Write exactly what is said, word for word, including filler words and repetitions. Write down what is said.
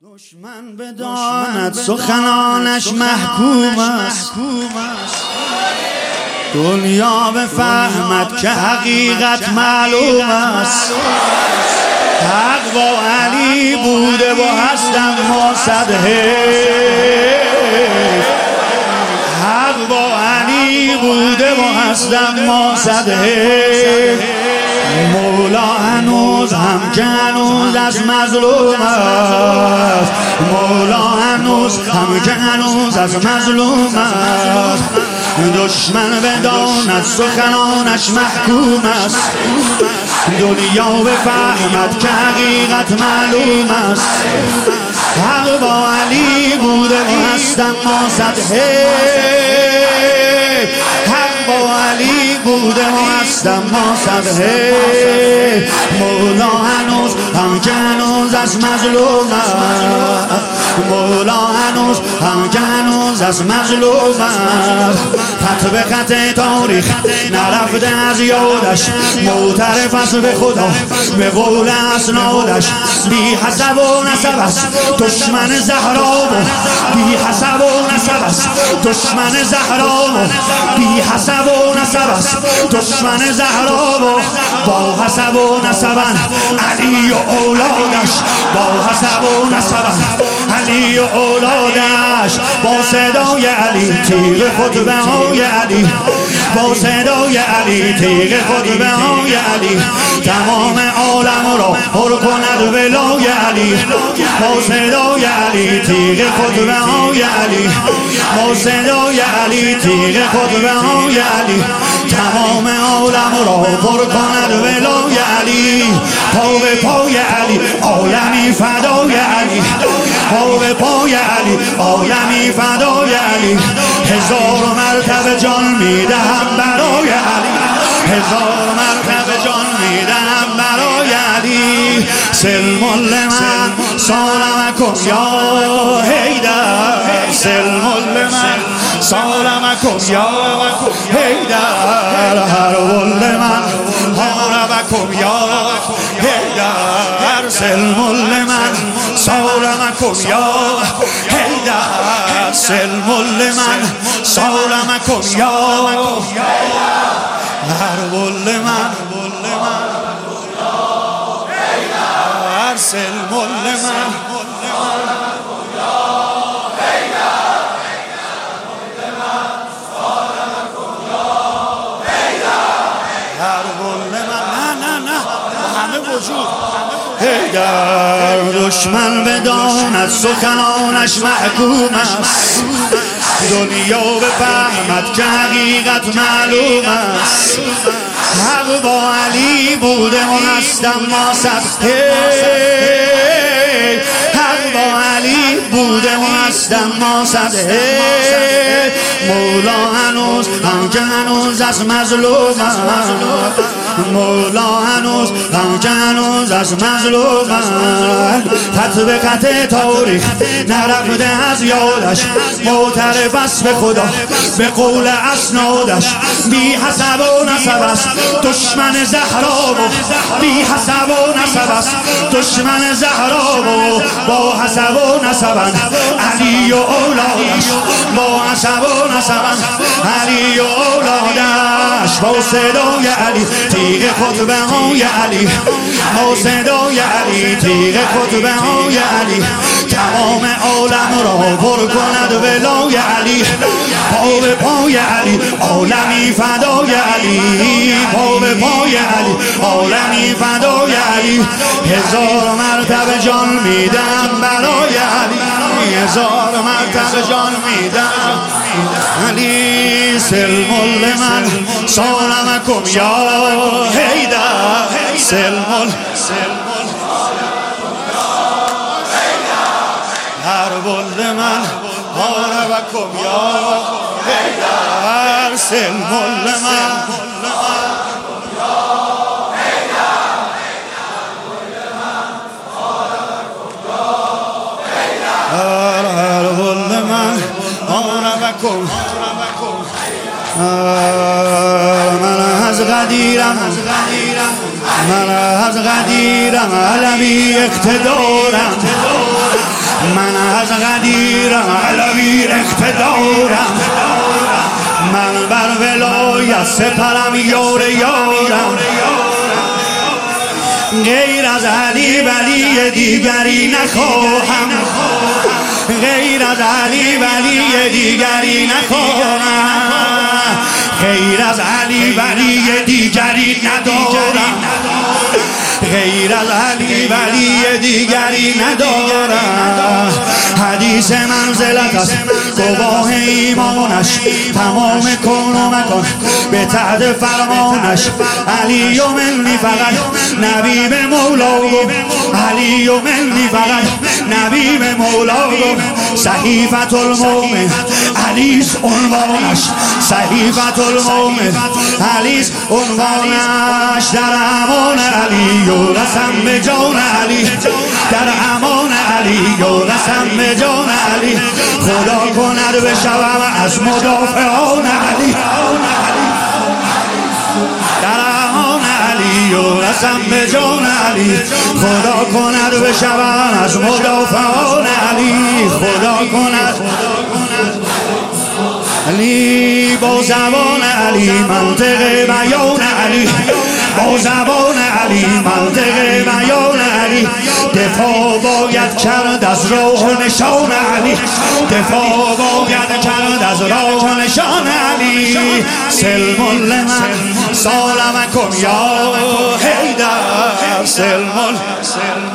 دشمن بداند سخنانش محکوم است، دنیا بفهمد که حقیقت معلوم است. حق با علی بوده و هستم ما صد حیف. حق با علی بوده و هستم ما صد حیف. مولا هنوز هم که هنوز از مظلوم است. مولا هنوز هم که هنوز از مظلوم است. دشمن بداند سخنانش محکوم است، دنیا بفهمد که حقیقت معلوم است. حق با علی بوده و هستم ما صد حیف. حق با علی بوده و هستم ما صد حیف. مولا هنوز هم که هنوز از مظلوم است. مولا هنوز هم که هنوز از مظلوم است. خط به خط تاریخ نرفته از یادش، معترف است به خدا به قول اسنادش. بی حسب و نسب است دشمن زهرا و بی حسب و نسب است دشمن زهرا و بی حسب و نسب است دشمن زهرا و با حسب و نسبن علی و اولادش. با حسب و نسبن علی و اولادش. با صدای علی تیغ خطبه های علی، با صدای علی تیغ خطبه های علی. تمام عالم را پر کند ولای علی. با صدای علی تیغ خطبه های علی، با صدای علی تیغ خطبه های علی. تمام عالم را پر کند ولای علی. پا به پای علی عالمی فدای علی. پا به پای علی عالمی فدای علی. هزار مرتبه جان میدهم برای علی. هزار مرتبه جان میدهم برای علی. سلم لمن سالمکم یا حیدر. سلم لمن سالمکم یا حیدر. حرب لمن حاربکم یا حیدر. سلم لمن سالمکم یا حیدر. سلم لمن سالمکم یا حرب لمن سلم لمن در دشمن بداند سخنانش محکوم است، دنیا بفهمد که حقیقت معلوم است. حق با علی بوده و هستم ما صد حیف. حق با علی بوده و هستم ما صد حیف. مولا هنوز هم که هنوز از مظلوم است. مولا هنوز هم که هنوز از مظلوم است. خط به خط تاریخ نرفته از یادش، معترف است به خدا به قول اسنادش. بی حسب و نسب است دشمن زهرا و بی حسب و نسب است دشمن زهرا و با حسب و نسبن علی و اولادش. با حسب و نسبن علی و اولادش. با صدای علی تیغ خطبه های علی، با صدای علی تیغ خطبه های علی. تمام عالم را پر کند ولای علی. پا به پای علی عالمی فدای علی. پا به پای علی عالمی فدای علی. هزار مرتبه جان میدم برای علی. هزار مرتبه جان میدم علی. سلم لمن سالمکم یا حیدر. سلم حرب لمن حاربکم یا حیدر. سلم لمن حرب لمن حاربکم. من از غدیرم من از غدیرم علوی اقتدارم. من از قدیرم علوی اقتدارم، من بر ولایت سپرم یار یارم، غیر از علی ولی دیگری نخواهم، غیر از علی ولی دیگری نخواهم، غیر از علی ولی دیگری ندارم، غیر از علی ولی دیگری ندارم. حدیث منزلت است گواه ایمانش، تمام کون و مکان به تحت فرمانش. علی و منی فقط نبی به مولا گفت، علی و منی فقط نبی به مولا گفت. صحیفة المؤمن علیس عنوانش، صحیفة المؤمن علیس عنوانش. در امان علی و رسم به جان علی، در امان علی و رسم به جان علی. خدا کند بشوم از مدافعان علی، در امان علی و رسم به جان علی. خدا کند بشوم از مدافعان علی، خدا کند علی. با زبان علی منطق بیان علی، با زبان علی منطق بیان علی. دفاع باید کرد از راه و نشان علی، دفاع باید کرد از راه و نشان علی. سلم لمن سالمکم یا حیدر، سلم